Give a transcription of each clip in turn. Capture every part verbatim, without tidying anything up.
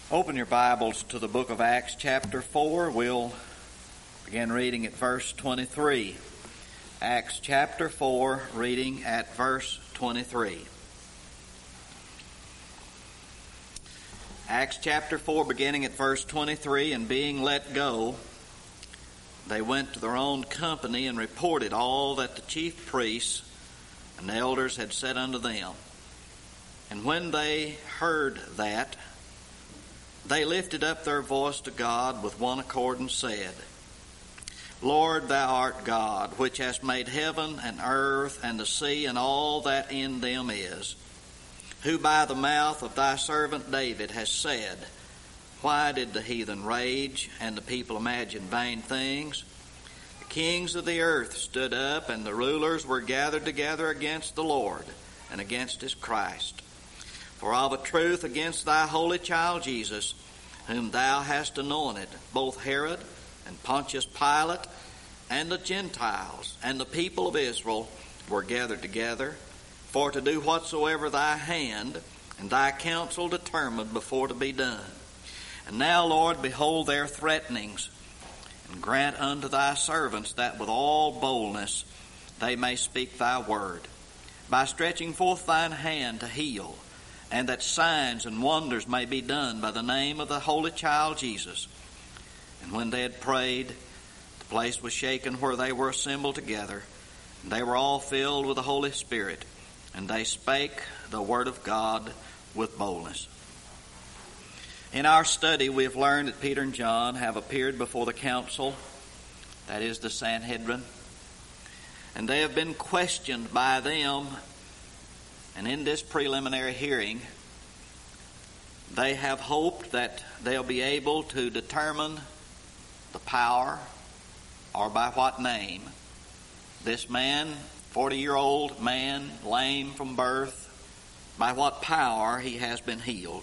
Open your Bibles to the book of Acts chapter four. We'll begin reading at verse twenty-three. Acts chapter four, reading at verse twenty-three. Acts chapter four, beginning at verse twenty-three, and being let go, they went to their own company and reported all that the chief priests and the elders had said unto them. And when they heard that, they lifted up their voice to God with one accord and said, Lord, thou art God, which hast made heaven and earth and the sea and all that in them is, who by the mouth of thy servant David has said, Why did the heathen rage and the people imagine vain things? The kings of the earth stood up, and the rulers were gathered together against the Lord and against his Christ. For of a truth against thy holy child Jesus, whom thou hast anointed, both Herod and Pontius Pilate and the Gentiles and the people of Israel were gathered together, for to do whatsoever thy hand and thy counsel determined before to be done. And now, Lord, behold their threatenings, and grant unto thy servants that with all boldness they may speak thy word, by stretching forth thine hand to heal, and that signs and wonders may be done by the name of the Holy Child Jesus. And when they had prayed, the place was shaken where they were assembled together, and they were all filled with the Holy Spirit, and they spake the word of God with boldness. In our study, we have learned that Peter and John have appeared before the council, that is the Sanhedrin, and they have been questioned by them. And in this preliminary hearing, they have hoped that they'll be able to determine the power, or by what name, this man, forty-year-old man, lame from birth, by what power he has been healed.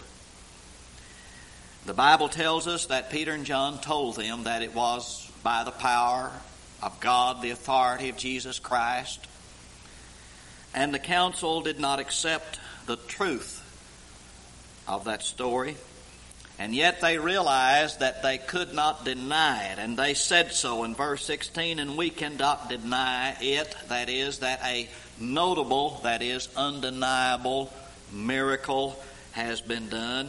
The Bible tells us that Peter and John told them that it was by the power of God, the authority of Jesus Christ. And the council did not accept the truth of that story. And yet they realized that they could not deny it. And they said so in verse sixteen, and we cannot deny it. That is, that a notable, that is, undeniable miracle has been done.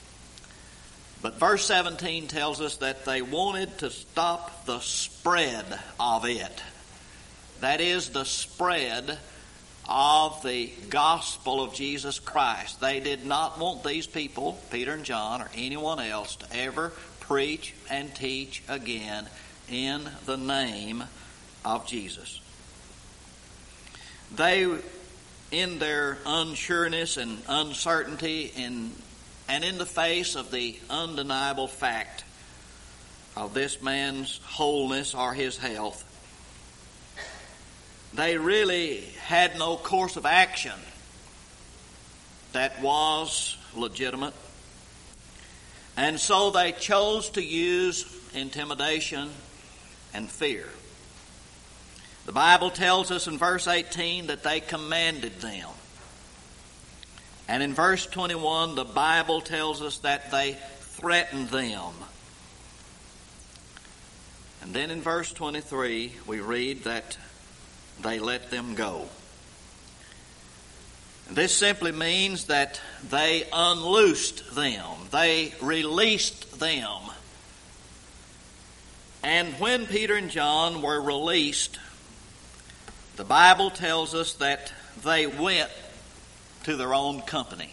But verse seventeen tells us that they wanted to stop the spread of it. That is, the spread of the gospel of Jesus Christ. They did not want these people, Peter and John, or anyone else, to ever preach and teach again in the name of Jesus. They, in their unsureness and uncertainty, in, and in the face of the undeniable fact of this man's wholeness or his health, they really had no course of action that was legitimate. And so they chose to use intimidation and fear. The Bible tells us in verse eighteen that they commanded them. And in verse twenty-one, the Bible tells us that they threatened them. And then in verse twenty-three, we read that they let them go. This simply means that they unloosed them. They released them. And when Peter and John were released, the Bible tells us that they went to their own company.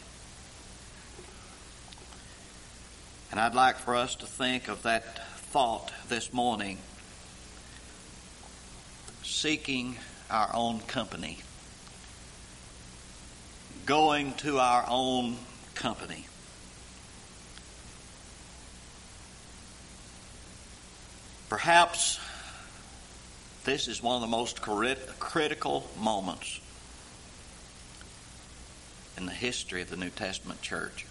And I'd like for us to think of that thought this morning, seeking our own company, going to our own company. Perhaps this is one of the most crit- critical moments in the history of the New Testament church.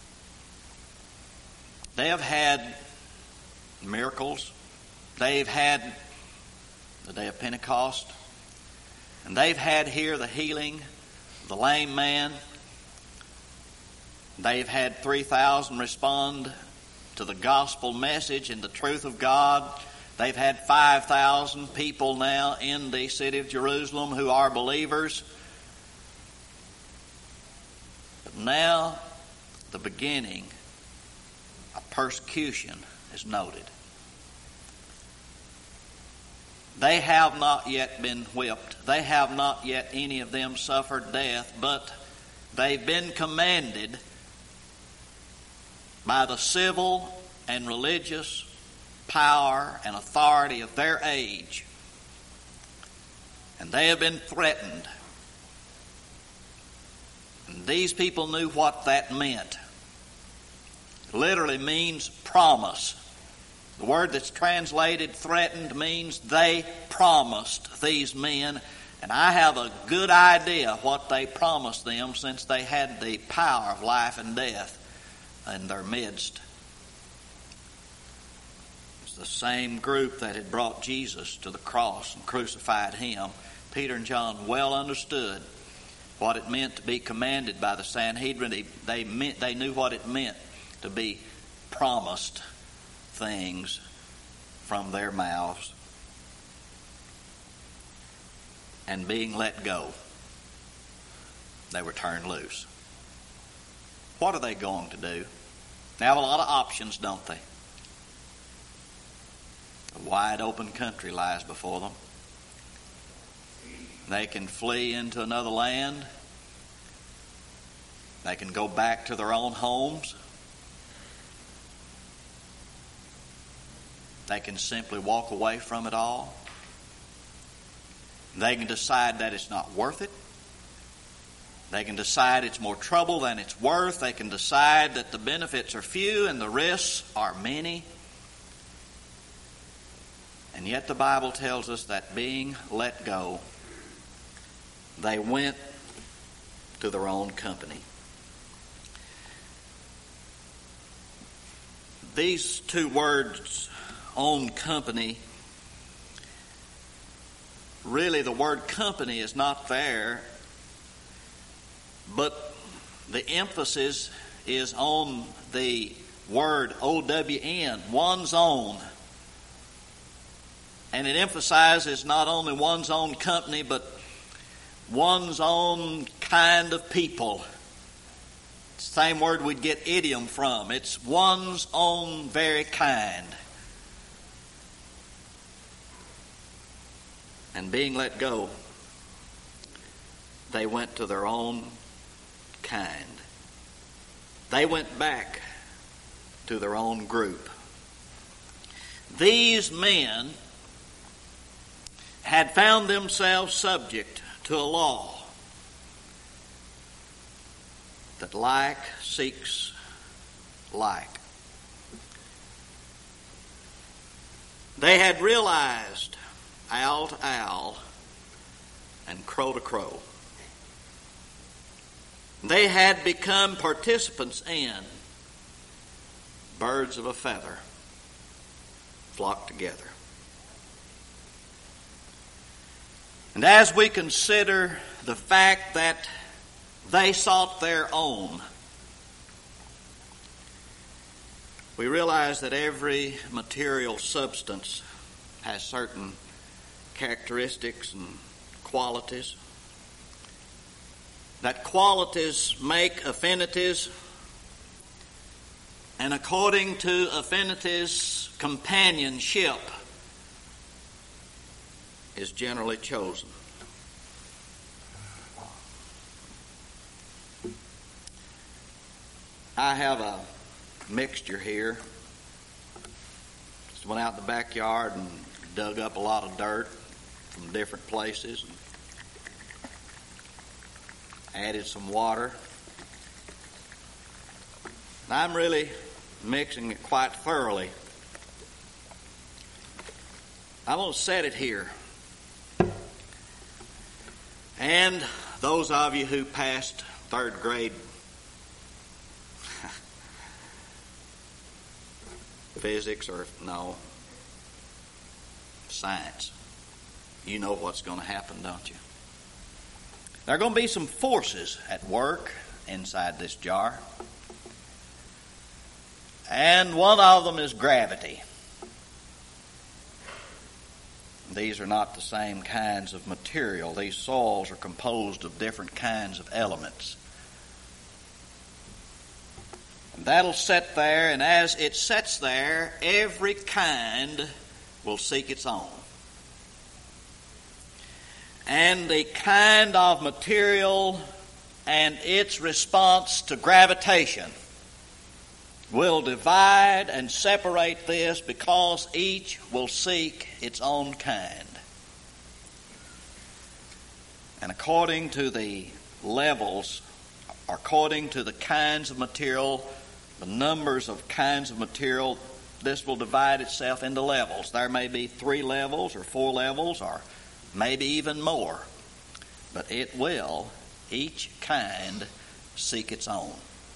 They have had miracles. They've had the day of Pentecost. And they've had here the healing of the lame man. They've had three thousand respond to the gospel message and the truth of God. They've had five thousand people now in the city of Jerusalem who are believers. But now the beginning of persecution is noted. They have not yet been whipped. They have not yet any of them suffered death, but they've been commanded by the civil and religious power and authority of their age. And they have been threatened. And these people knew what that meant. It literally means promise. The word that's translated threatened means they promised these men. And I have a good idea what they promised them, since they had the power of life and death in their midst. It's the same group that had brought Jesus to the cross and crucified him. Peter and John well understood what it meant to be commanded by the Sanhedrin. They, they, meant, they knew what it meant to be promised things from their mouths and being let go. They were turned loose. What are they going to do? They have a lot of options, don't they? A wide open country lies before them. They can flee into another land. They can go back to their own homes. They can simply walk away from it all. They can decide that it's not worth it. They can decide it's more trouble than it's worth. They can decide that the benefits are few and the risks are many. And yet the Bible tells us that being let go, they went to their own company. These two words, own company, really the word company is not there, but the emphasis is on the word O W N, one's own. And it emphasizes not only one's own company, but one's own kind of people. It's the same word we'd get idiom from. It's one's own very kind. And being let go, they went to their own kind. They went back to their own group. These men had found themselves subject to a law that like seeks like. They had realized owl to owl and crow to crow. They had become participants in birds of a feather flock together. And as we consider the fact that they sought their own, we realize that every material substance has certain characteristics and qualities. That qualities make affinities, and according to affinities, companionship is generally chosen. I have a mixture here. Just went out in the backyard and dug up a lot of dirt from different places and added some water. And I'm really mixing it quite thoroughly. I'm going to set it here. And those of you who passed third grade physics or no, science, you know what's going to happen, don't you? There are going to be some forces at work inside this jar. And one of them is gravity. These are not the same kinds of material. These soils are composed of different kinds of elements. And that'll sit there, and as it sits there, every kind will seek its own. And the kind of material and its response to gravitation will divide and separate this, because each will seek its own kind. And according to the levels, according to the kinds of material, the numbers of kinds of material, this will divide itself into levels. There may be three levels or four levels or maybe even more. But it will, each kind, seek its own.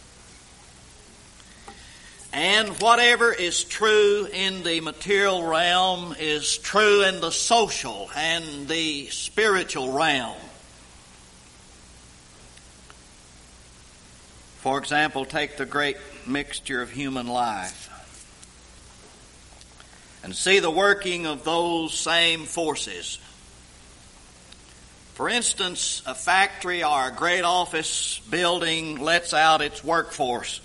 And whatever is true in the material realm is true in the social and the spiritual realm. For example, take the great mixture of human life and see the working of those same forces. For instance, a factory or a great office building lets out its workforce.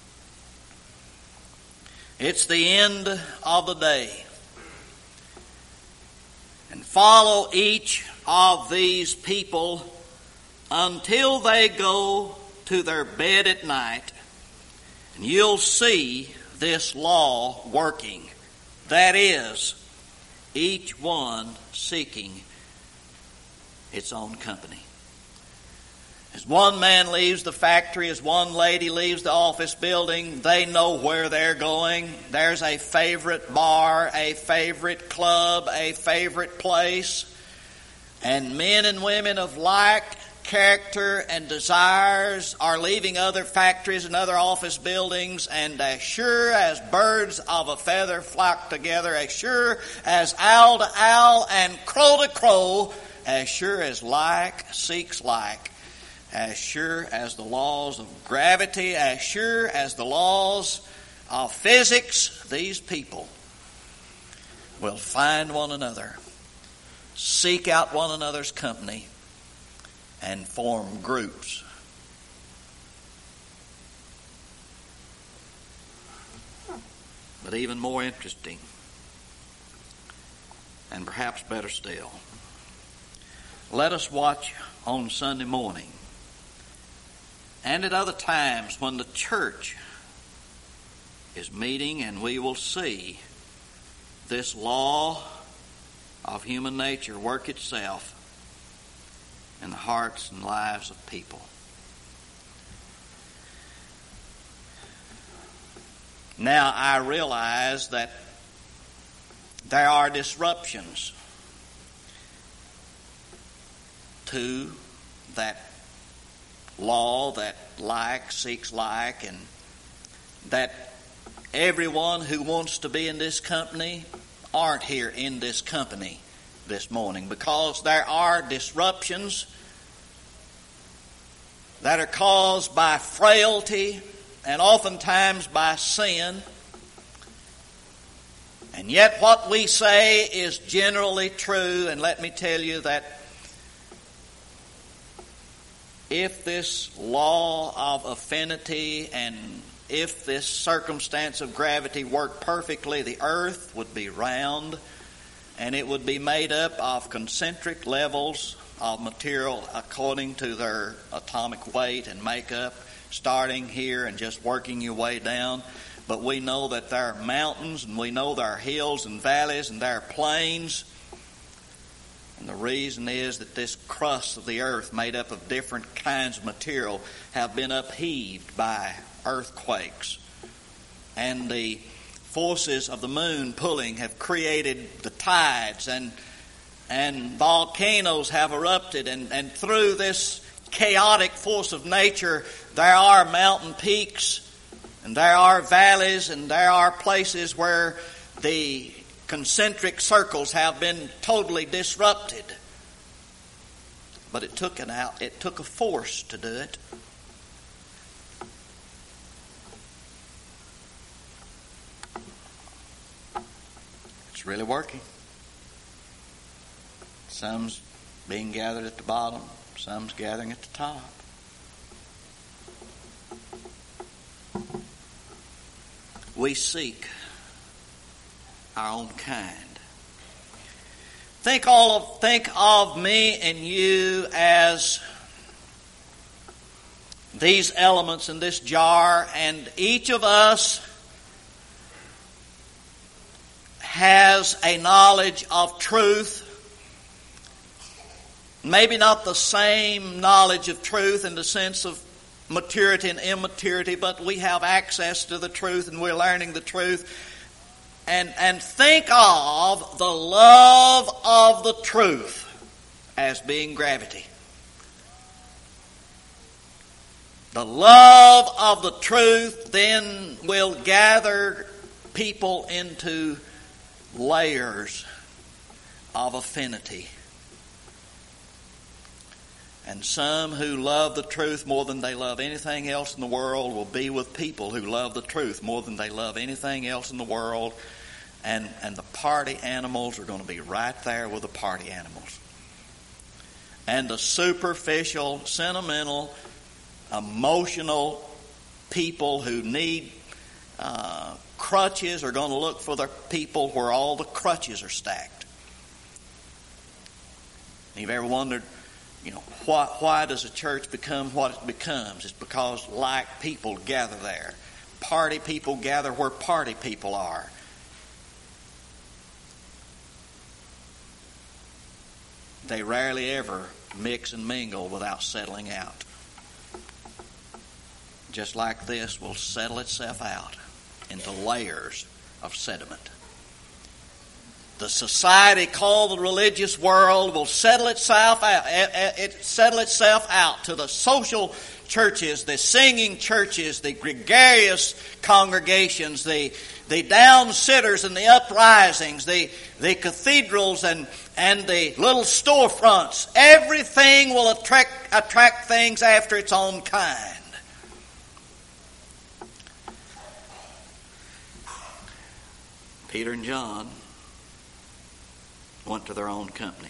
It's the end of the day. And follow each of these people until they go to their bed at night, and you'll see this law working. That is, each one seeking its own company. As one man leaves the factory, as one lady leaves the office building, they know where they're going. There's a favorite bar, a favorite club, a favorite place. And men and women of like character and desires are leaving other factories and other office buildings, and as sure as birds of a feather flock together, as sure as owl to owl and crow to crow, as sure as like seeks like, as sure as the laws of gravity, as sure as the laws of physics, these people will find one another, seek out one another's company, and form groups. But even more interesting, and perhaps better still, let us watch on Sunday morning and at other times when the church is meeting, and we will see this law of human nature work itself in the hearts and lives of people. Now, I realize that there are disruptions to that law that like seeks like, and that everyone who wants to be in this company aren't here in this company this morning, because there are disruptions that are caused by frailty and oftentimes by sin. And yet what we say is generally true, and let me tell you that if this law of affinity and if this circumstance of gravity worked perfectly, the earth would be round, and it would be made up of concentric levels of material according to their atomic weight and makeup, starting here and just working your way down. But we know that there are mountains, and we know there are hills and valleys, and there are plains. And the reason is that this crust of the earth, made up of different kinds of material, have been upheaved by earthquakes. And the forces of the moon pulling have created the tides, and and volcanoes have erupted, and, and through this chaotic force of nature, there are mountain peaks, and there are valleys, and there are places where the concentric circles have been totally disrupted. But it took an out, it took a force to do it. It's really working. Some's being gathered at the bottom. Some's gathering at the top. We seek our own kind. Think all of think of me and you as these elements in this jar, and each of us has a knowledge of truth. Maybe not the same knowledge of truth in the sense of maturity and immaturity, but we have access to the truth and we're learning the truth. And, and think of the love of the truth as being gravity. The love of the truth then will gather people into layers of affinity. And some who love the truth more than they love anything else in the world will be with people who love the truth more than they love anything else in the world. And, and the party animals are going to be right there with the party animals. And the superficial, sentimental, emotional people who need uh, crutches are going to look for the people where all the crutches are stacked. You've ever wondered, you know, why, why does a church become what it becomes? It's because like people gather there. Party people gather where party people are. They rarely ever mix and mingle without settling out. Just like this will settle itself out into layers of sediment. The society called the religious world will settle itself out. It settle itself out to the social churches, the singing churches, the gregarious congregations, the the down-sitters and the uprisings, the the cathedrals and and the little storefronts. Everything will attract attract things after its own kind. Peter and John went to their own company.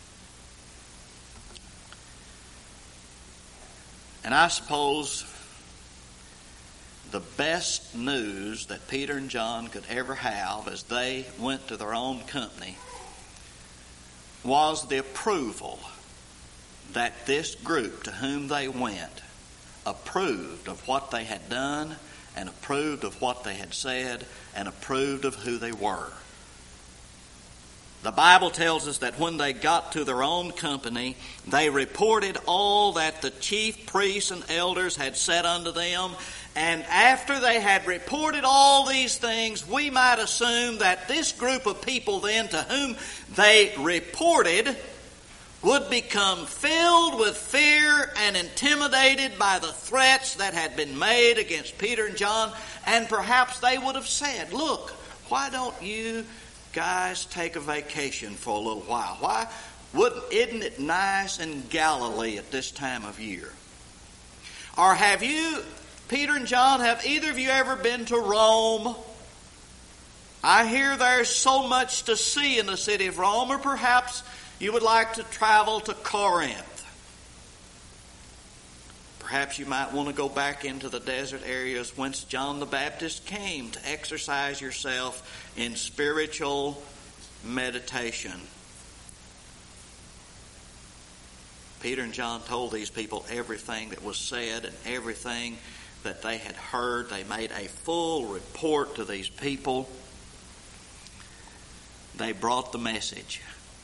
And I suppose the best news that Peter and John could ever have as they went to their own company was the approval that this group to whom they went approved of what they had done and approved of what they had said and approved of who they were. The Bible tells us that when they got to their own company, they reported all that the chief priests and elders had said unto them. And after they had reported all these things, we might assume that this group of people then to whom they reported would become filled with fear and intimidated by the threats that had been made against Peter and John. And perhaps they would have said, look, why don't you guys take a vacation for a little while? Why wouldn't, isn't it nice in Galilee at this time of year? Or have you, Peter and John, have either of you ever been to Rome? I hear there's so much to see in the city of Rome. Or perhaps you would like to travel to Corinth. Perhaps you might want to go back into the desert areas whence John the Baptist came to exercise yourself in spiritual meditation. Peter and John told these people everything that was said and everything that they had heard. They made a full report to these people. They brought the message.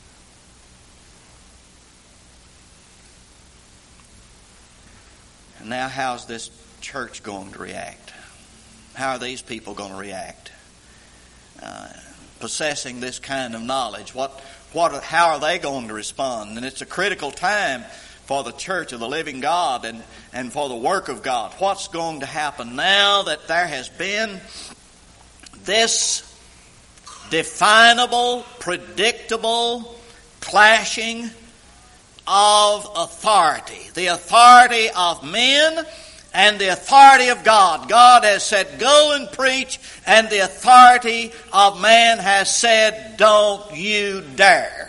And now how's this church going to react? How are these people going to react? Uh, possessing this kind of knowledge, what, what, how are they going to respond? And it's a critical time for the church of the living God and, and for the work of God. What's going to happen now that there has been this definable, predictable clashing of authority? The authority of men and the authority of God. God has said, go and preach, and the authority of man has said, don't you dare.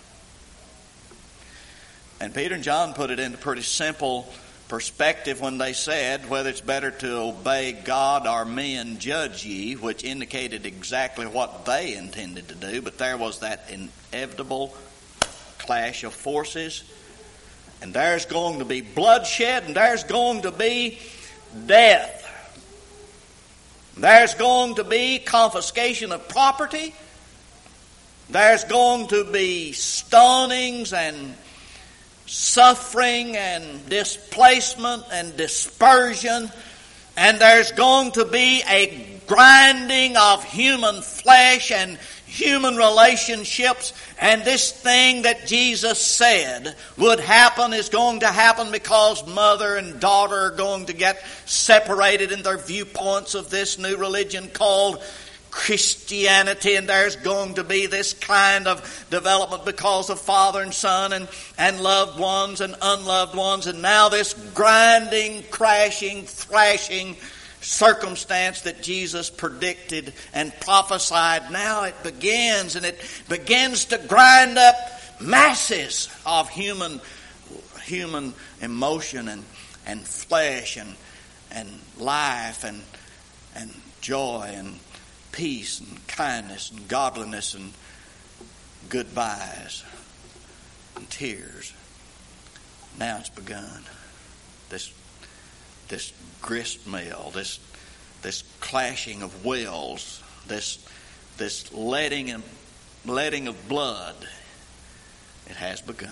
And Peter and John put it into pretty simple perspective when they said, whether it's better to obey God or men, judge ye, which indicated exactly what they intended to do, but there was that inevitable clash of forces, and there's going to be bloodshed, and there's going to be death. There's going to be confiscation of property. There's going to be stonings and suffering and displacement and dispersion, and there's going to be a grinding of human flesh and human relationships, and this thing that Jesus said would happen is going to happen because mother and daughter are going to get separated in their viewpoints of this new religion called Christianity, and there's going to be this kind of development because of father and son and, and loved ones and unloved ones, and now this grinding, crashing, thrashing circumstance that Jesus predicted and prophesied, now it begins, and it begins to grind up masses of human human emotion and, and flesh and and life and and joy and peace and kindness and godliness and goodbyes and tears. Now it's begun. This this grist mill, this this clashing of wills, this this letting and letting of blood. It has begun.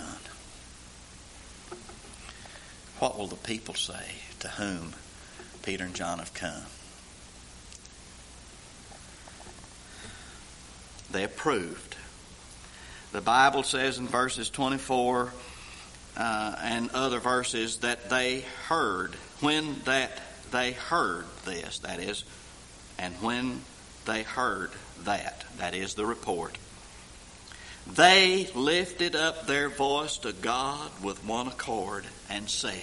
What will the people say to whom Peter and John have come? They approved. The Bible says in verses twenty-four uh, and other verses that they heard. When that they heard this, that is, and when they heard that, that is the report, they lifted up their voice to God with one accord and said,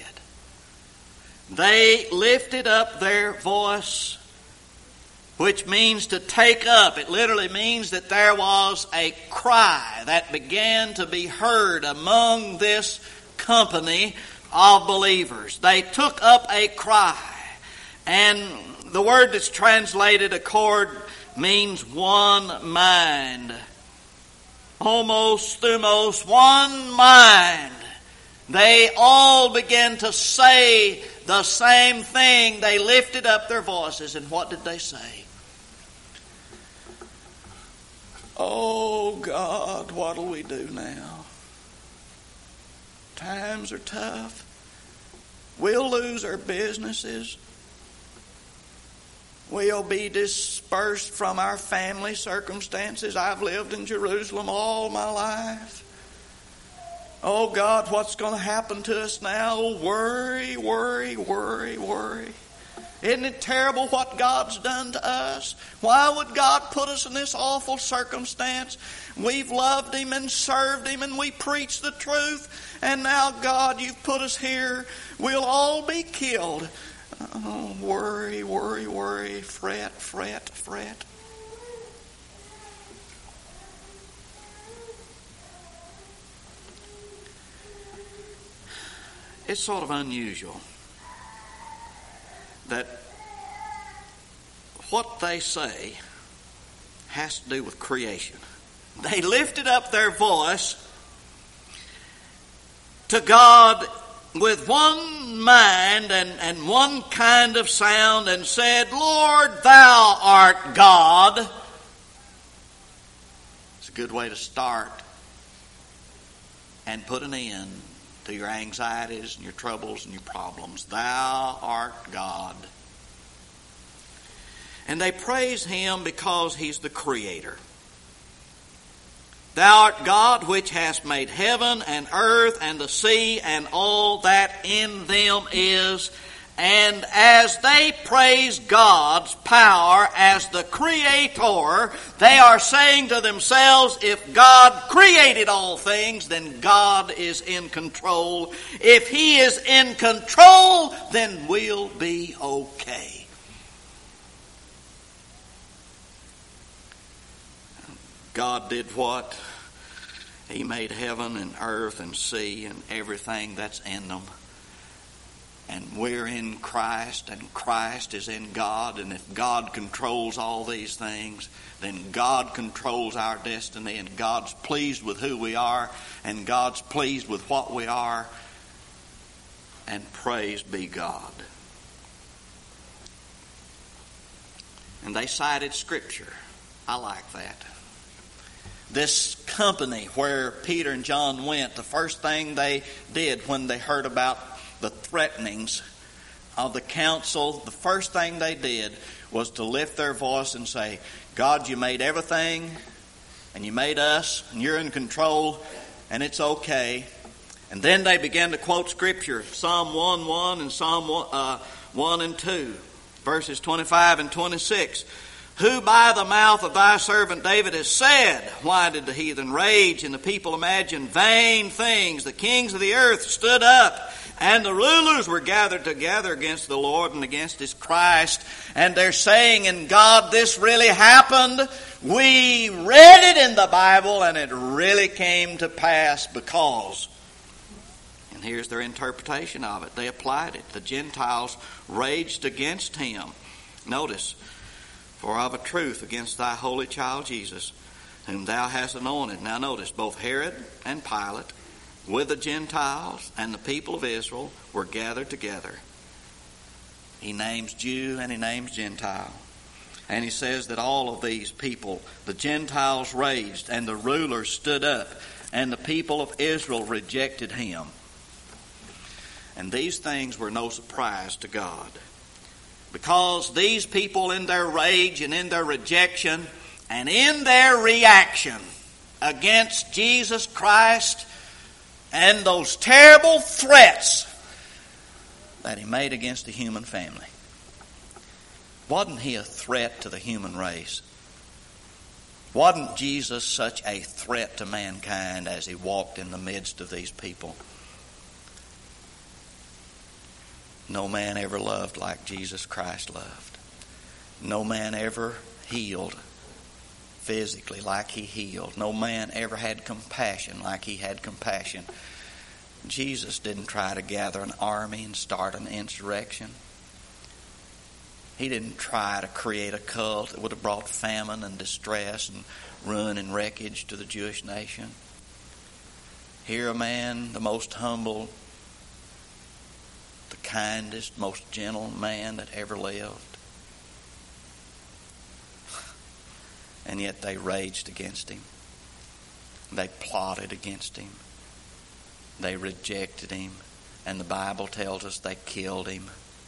they lifted up their voice, which means to take up. It literally means that there was a cry that began to be heard among this company of believers. They took up a cry. And the word that's translated accord means one mind. Homos, thumos, one mind. They all began to say the same thing. They lifted up their voices. And what did they say? Oh God, what'll we do now? Times are tough. We'll lose our businesses. We'll be dispersed from our family circumstances. I've lived in Jerusalem all my life. Oh God, what's going to happen to us now? Worry, worry, worry, worry. Isn't it terrible what God's done to us? Why would God put us in this awful circumstance? We've loved Him and served Him and we preach the truth. And now, God, you've put us here. We'll all be killed. Oh, worry, worry, worry, fret, fret, fret. It's sort of unusual that what they say has to do with creation. They lifted up their voice to God with one mind and, and one kind of sound and said, Lord, thou art God. It's a good way to start and put an end to your anxieties and your troubles and your problems. Thou art God. And they praise Him because He's the Creator. Thou art God which hast made heaven and earth and the sea and all that in them is, And as they praise God's power as the Creator, they are saying to themselves, if God created all things, then God is in control. If He is in control, then we'll be okay. God did what? He made heaven and earth and sea and everything that's in them. And we're in Christ, and Christ is in God. And if God controls all these things, then God controls our destiny, and God's pleased with who we are, and God's pleased with what we are. And praise be God. And they cited Scripture. I like that. This company where Peter and John went, the first thing they did when they heard about the threatenings of the council, the first thing they did was to lift their voice and say, God, you made everything, and you made us, and you're in control, and it's okay. And then they began to quote Scripture, Psalm one one and Psalm one, uh, one and two, verses twenty-five and twenty-six. Who by the mouth of thy servant David has said, why did the heathen rage and the people imagine vain things? The kings of the earth stood up, and the rulers were gathered together against the Lord and against His Christ. And they're saying, in God, this really happened. We read it in the Bible, and it really came to pass because. And here's their interpretation of it. They applied it. The Gentiles raged against Him. Notice, for of a truth against thy holy child Jesus, whom thou hast anointed. Now notice, both Herod and Pilate, with the Gentiles and the people of Israel, were gathered together. He names Jew and he names Gentile. And he says that all of these people, the Gentiles raged and the rulers stood up and the people of Israel rejected Him. And these things were no surprise to God. Because these people in their rage and in their rejection and in their reaction against Jesus Christ and those terrible threats that He made against the human family. Wasn't He a threat to the human race? Wasn't Jesus such a threat to mankind as He walked in the midst of these people? No man ever loved like Jesus Christ loved. No man ever healed physically like He healed. No man ever had compassion like He had compassion. Jesus didn't try to gather an army and start an insurrection. He didn't try to create a cult that would have brought famine and distress and ruin and wreckage to the Jewish nation. Here a man, the most humble, the kindest, most gentle man that ever lived. And yet they raged against Him. They plotted against Him. They rejected Him. And the Bible tells us they killed Him.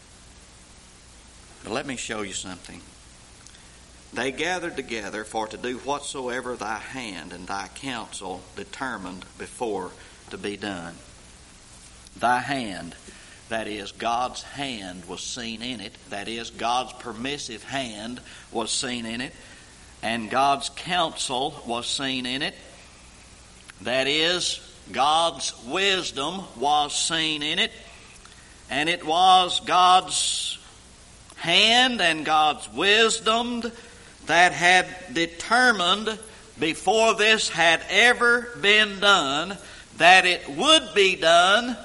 But let me show you something. They gathered together for to do whatsoever thy hand and thy counsel determined before to be done. Thy hand, that is, God's hand was seen in it. That is, God's permissive hand was seen in it. And God's counsel was seen in it. That is, God's wisdom was seen in it. And it was God's hand and God's wisdom that had determined before this had ever been done that it would be done.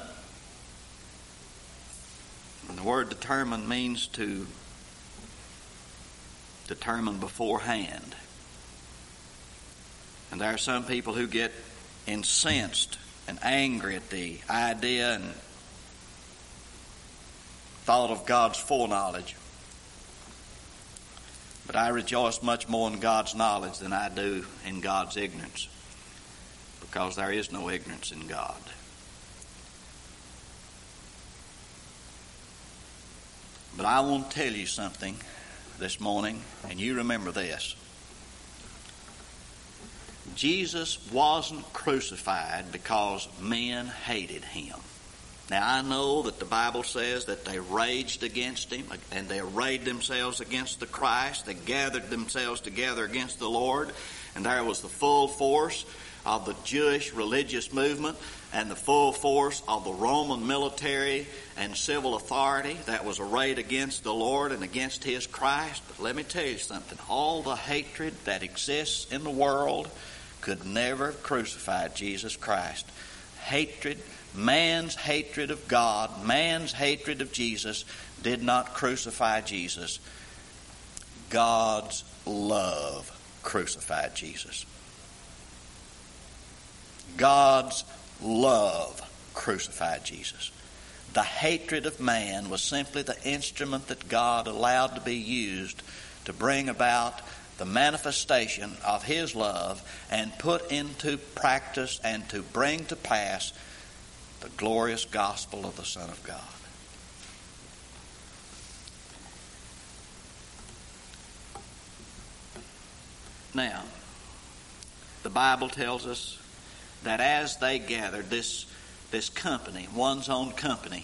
And the word determined means to determine beforehand. And there are some people who get incensed and angry at the idea and thought of God's foreknowledge. But I rejoice much more in God's knowledge than I do in God's ignorance, because there is no ignorance in God. But I want to tell you something this morning, and you remember this. Jesus wasn't crucified because men hated Him. Now, I know that the Bible says that they raged against him and they arrayed themselves against the Christ. They gathered themselves together against the Lord. And there was the full force of the Jewish religious movement and the full force of the Roman military and civil authority that was arrayed against the Lord and against His Christ. But let me tell you something. All the hatred that exists in the world could never have crucified Jesus Christ. Hatred, man's hatred of God, man's hatred of Jesus did not crucify Jesus. God's love crucified Jesus. God's love crucified Jesus. The hatred of man was simply the instrument that God allowed to be used to bring about the manifestation of His love and put into practice and to bring to pass the glorious gospel of the Son of God. Now, the Bible tells us that as they gathered, this, this company, one's own company,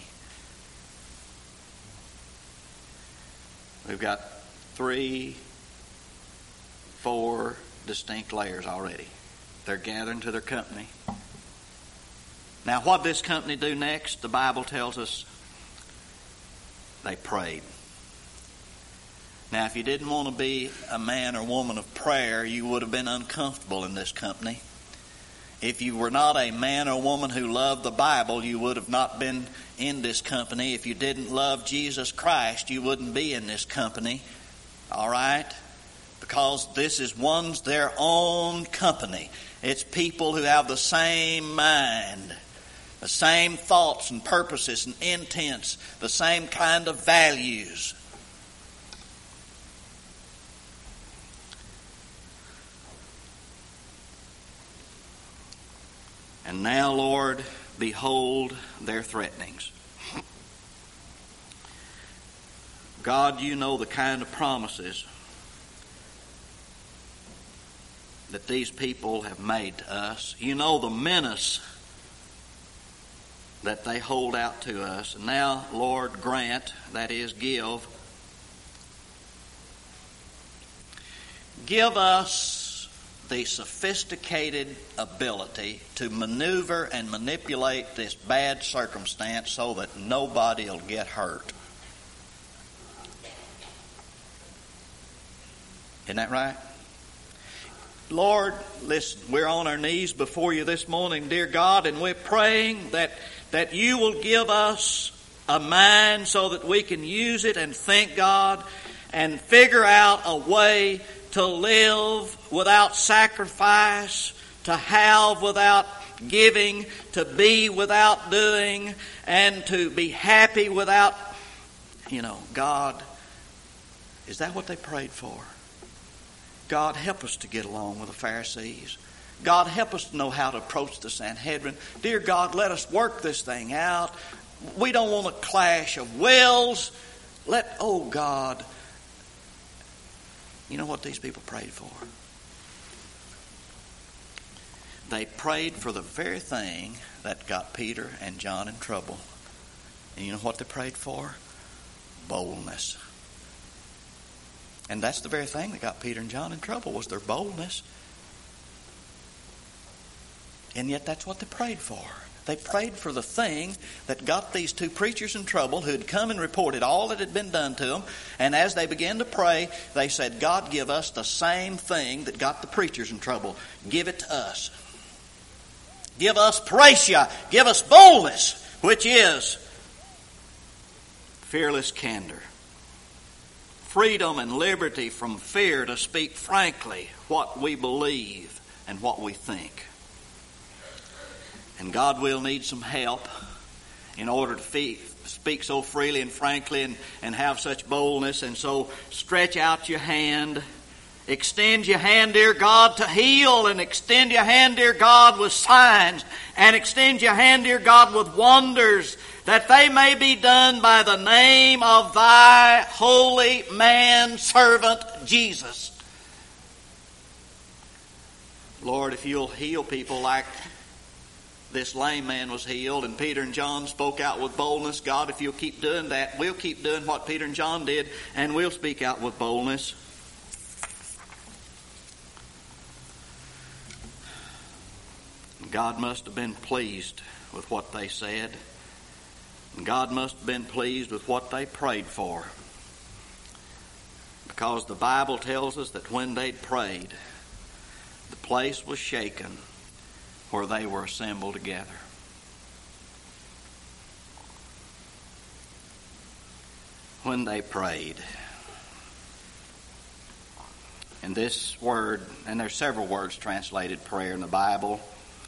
we've got three, four distinct layers already. They're gathering to their company. Now, what did this company do next? The Bible tells us they prayed. Now, if you didn't want to be a man or woman of prayer, you would have been uncomfortable in this company. If you were not a man or woman who loved the Bible, you would have not been in this company. If you didn't love Jesus Christ, you wouldn't be in this company. All right? Because this is one's their own company. It's people who have the same mind, the same thoughts and purposes and intents, the same kind of values. And now, Lord, behold their threatenings. God, you know the kind of promises that these people have made to us. You know the menace that they hold out to us. And now, Lord, grant, that is, give, give us the sophisticated ability to maneuver and manipulate this bad circumstance so that nobody will get hurt. Isn't that right? Lord, listen, we're on our knees before you this morning, dear God, and we're praying that, that you will give us a mind so that we can use it and think, God, and figure out a way to live without sacrifice, to have without giving, to be without doing, and to be happy without, you know, God. Is that what they prayed for? God, help us to get along with the Pharisees. God, help us to know how to approach the Sanhedrin. Dear God, let us work this thing out. We don't want a clash of wills. Let, oh God, you know what these people prayed for? They prayed for the very thing that got Peter and John in trouble. And you know what they prayed for? Boldness. And that's the very thing that got Peter and John in trouble, was their boldness. And yet that's what they prayed for. They prayed for the thing that got these two preachers in trouble, who had come and reported all that had been done to them. And as they began to pray, they said, God, give us the same thing that got the preachers in trouble. Give it to us. Give us parasia. Give us boldness, which is fearless candor. Freedom and liberty from fear to speak frankly what we believe and what we think. And God will need some help in order to fee- speak so freely and frankly and, and have such boldness. And so stretch out your hand. Extend your hand, dear God, to heal. And extend your hand, dear God, with signs. And extend your hand, dear God, with wonders, that they may be done by the name of thy holy man servant Jesus. Lord, if you'll heal people like this lame man was healed, and Peter and John spoke out with boldness. God, if you'll keep doing that, we'll keep doing what Peter and John did, and we'll speak out with boldness. God must have been pleased with what they said. God must have been pleased with what they prayed for. Because the Bible tells us that when they'd prayed, the place was shaken where they were assembled together. When they prayed. And this word, and there's several words translated prayer in the Bible,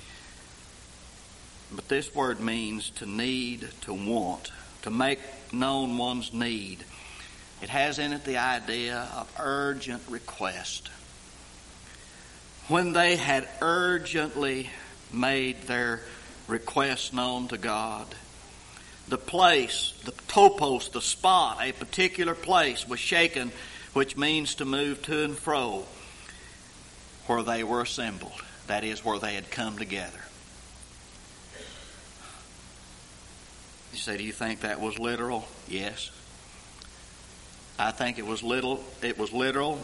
but this word means to need, to want, to make known one's need. It has in it the idea of urgent request. When they had urgently made their request known to God, the place, the topos, the spot, a particular place was shaken, which means to move to and fro, where they were assembled. That is, where they had come together. You say, do you think that was literal? Yes. I think it was little. It was literal.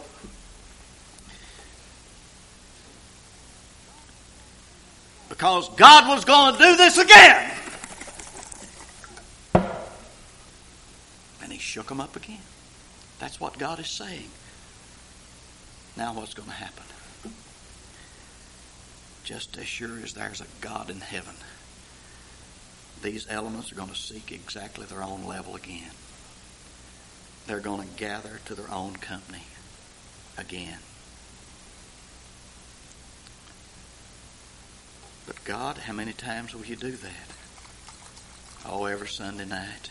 Because God was going to do this again. And He shook them up again. That's what God is saying. Now what's going to happen? Just as sure as there's a God in heaven, these elements are going to seek exactly their own level again. They're going to gather to their own company again. But God, how many times will you do that? Oh, every Sunday night.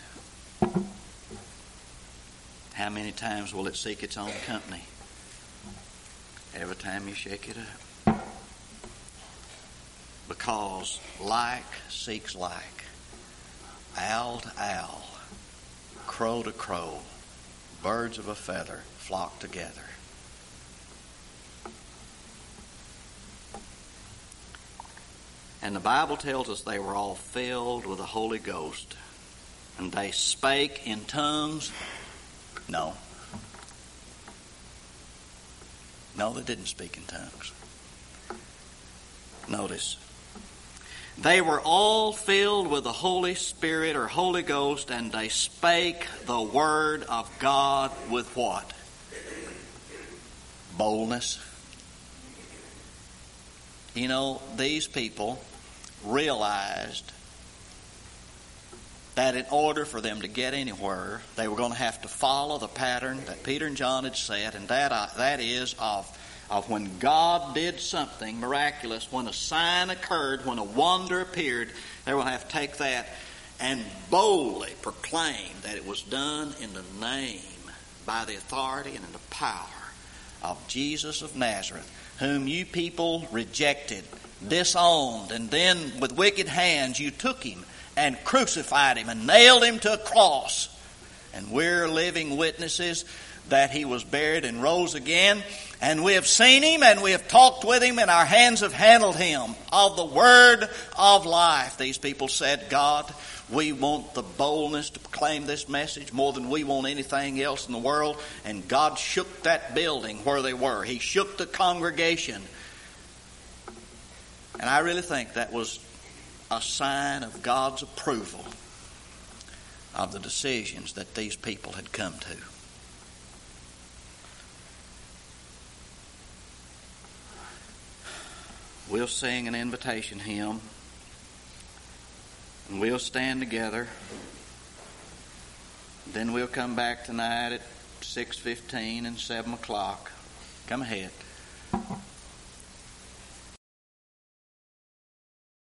How many times will it seek its own company? Every time you shake it up. Because like seeks like. Owl to owl. Crow to crow. Birds of a feather flock together. And the Bible tells us they were all filled with the Holy Ghost. And they spake in tongues. No. No, they didn't speak in tongues. Notice. They were all filled with the Holy Spirit or Holy Ghost, and they spake the word of God with what? Boldness. You know, these people realized that in order for them to get anywhere, they were going to have to follow the pattern that Peter and John had set, and that uh, that is of, of when God did something miraculous, when a sign occurred, when a wonder appeared, they will have to take that and boldly proclaim that it was done in the name, by the authority and in the power of Jesus of Nazareth, whom you people rejected, disowned, and then with wicked hands you took him and crucified him and nailed him to a cross. And we're living witnesses that he was buried and rose again. And we have seen him and we have talked with him and our hands have handled him of the word of life. These people said, God, we want the boldness to proclaim this message more than we want anything else in the world. And God shook that building where they were. He shook the congregation. And I really think that was a sign of God's approval of the decisions that these people had come to. We'll sing an invitation hymn, and we'll stand together. Then we'll come back tonight at six fifteen and seven o'clock. Come ahead.